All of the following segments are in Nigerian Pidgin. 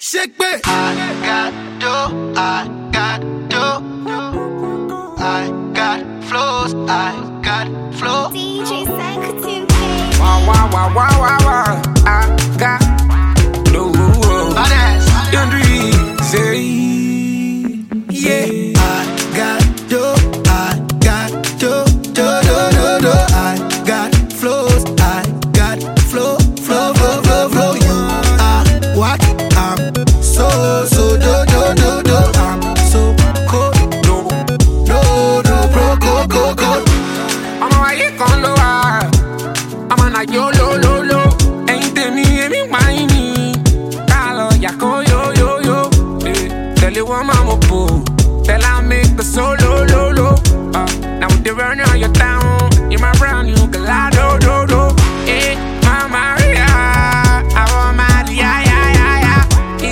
Shake me. I got dough, I got dough. I got flows, I got flow. DJ Psychotin. Wow, wow, wow, wow, wow, wow. I got no Badass. Young Dream, say, yeah. I got dough, I got dough, dough, dough, dough, dough. I got flows, I got flow, flow, flow, flow, flow. You are what? I'm so, do, do, do, do. I'm so cold, No, bro, go. I'm a white con lo I'm a na yo lo. Ain't te me whiny. Calo ya co yo. Tell you what mama po. Tell I make the solo lo. Now with the run on your town, you my brown you can lie do. Eh, mama Maria, I want Maria, yeah.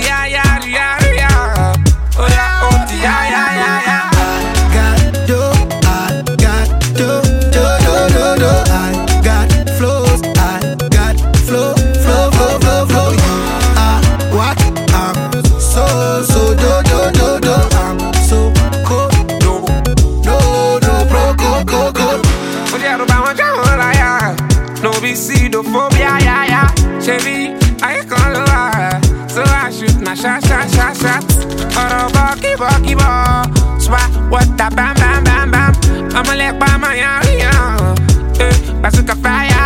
Oh yeah. I got dough, I got dough, dough, dough. I got flows, I got flow, flow, flow, flow, flow. You are what? I'm so, do. I'm so cold, no, bro, go. Odiado ba wọn jáwọ́ láyà. No be pseudophobia, yeah. Chevy, I call her. So I shoot na shot. Ọ̀rọ̀ bọ̀. Swat, what a bam. I'ma let by my area. Bazooka fire.